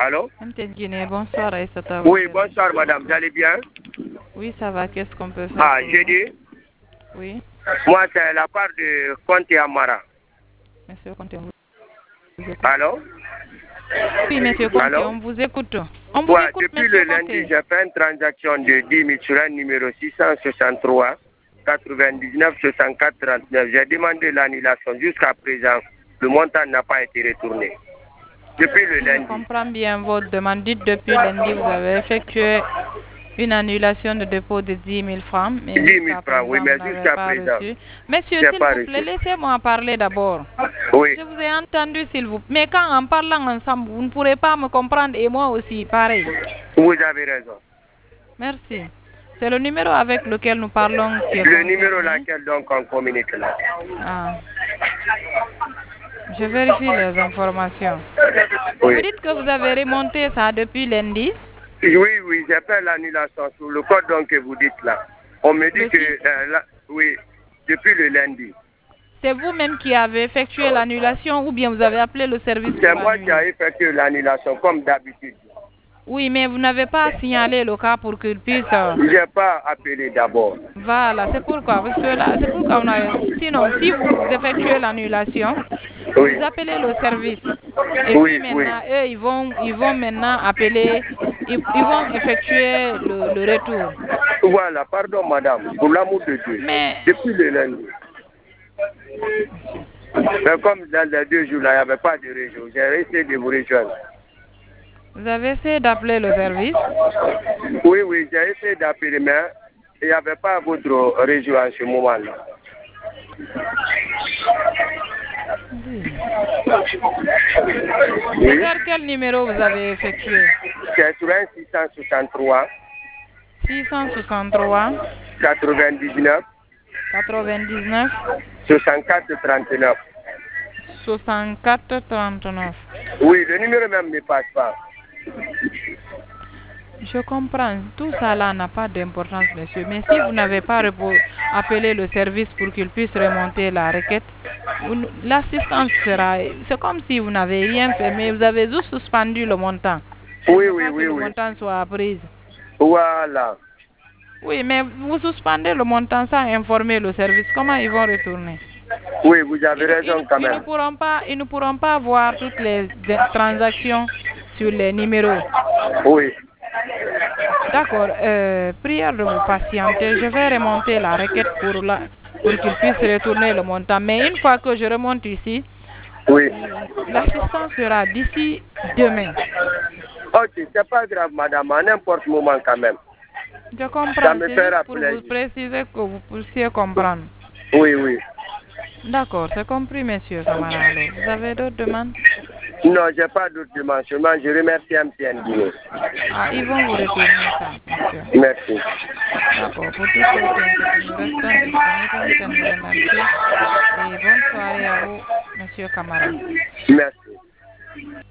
Allô? MTN Guinée, bonsoir Aïssata. Oui, bonsoir madame, vous allez bien? Oui, ça va, qu'est-ce qu'on peut faire? Ah, j'ai dit? Oui. Moi, c'est la part de Conte Amara. Monsieur Conte, on vous écoute. Allô? Oui, monsieur Conte, Allô? on vous écoute. On vous Ouais, écoute, depuis monsieur le lundi, Conte. j'ai fait une transaction de 10 000 sur un numéro 663 99 64 39. J'ai demandé l'annulation. Jusqu'à présent, le montant n'a pas été retourné. Depuis le Si je lundi. comprends bien votre demande, dites depuis lundi, vous avez effectué une annulation de dépôt de 10 000 francs, mais 10 000 jusqu'à francs, oui, présent, mais vous n'avez jusqu'à pas présent, reçu. Monsieur, je n'ai s'il pas vous plaît, reçu. laissez-moi parler d'abord. Oui, Je vous ai entendu, s'il vous plaît. Mais quand en parlant ensemble, vous ne pourrez pas me comprendre et moi aussi, pareil. vous avez raison. Merci. C'est le numéro avec lequel nous parlons qui est Le numéro concerné. laquelle donc on communique là. Ah. Je vérifie les informations. Oui. Vous dites que vous avez remonté ça depuis lundi. Oui, j'ai fait l'annulation sur le code donc que vous dites là. On me dit Le que, 6. oui, depuis le lundi. C'est vous-même qui avez effectué l'annulation ou bien vous avez appelé le service C'est pour moi qui annuler? ai effectué l'annulation comme d'habitude. Oui, mais vous n'avez pas signalé le cas pour qu'il puisse... Je n'ai pas appelé d'abord. Voilà, c'est pourquoi. Parce que là, c'est pourquoi on a... Sinon, si vous effectuez l'annulation, Oui, vous appelez le service. Et puis oui, oui. maintenant, eux, ils vont maintenant appeler, ils vont effectuer le retour. Voilà, pardon madame, pour l'amour de Dieu. Mais, Depuis le lundi. monsieur, Mais comme dans les 2 jours là, il n'y avait pas de réseau, j'ai essayé de vous rejoindre. vous avez essayé d'appeler le service? Oui, j'ai essayé d'appeler, mais il n'y avait pas votre réseau en ce moment-là. Oui. C'est Oui, vers quel numéro vous avez effectué? c'est sur un 663 663 99 99 64 39. 64 39. Oui, le numéro même ne passe pas. Je comprends. Tout ça là n'a pas d'importance, monsieur. Mais si vous n'avez pas appelé le service pour qu'il puisse remonter la requête, l'assistance sera... C'est comme si vous n'avez rien fait, mais vous avez juste suspendu le montant. Pour Oui, ne oui, pas que oui, le oui. montant soit pris. Voilà. Oui, mais vous suspendez le montant sans informer le service. Comment ils vont retourner? Oui, vous avez raison quand même. Ils ne pourront pas voir toutes les transactions sur les numéros. Oui. D'accord. Prière de vous patienter. Je vais remonter la requête pour qu'il puisse retourner le montant. Mais une fois que je remonte ici, Oui. l'assistance sera d'ici demain. Ok, c'est pas grave, madame, à n'importe moment quand même. Je Ça comprends. me C'est juste fera pour vous plaisir. préciser que vous puissiez comprendre. Oui, oui. D'accord, c'est compris, monsieur Camara. Alors, vous avez d'autres demandes? Non, j'ai pas d'autres demandes. Seulement, je remercie MTN Guinée. Ah, ils vont vous retourner ça, monsieur. Merci. D'accord, pour toute autre inquiétude, nous restons disponibles. On vous remercie. Et bonne soirée à vous, monsieur Camara. Merci.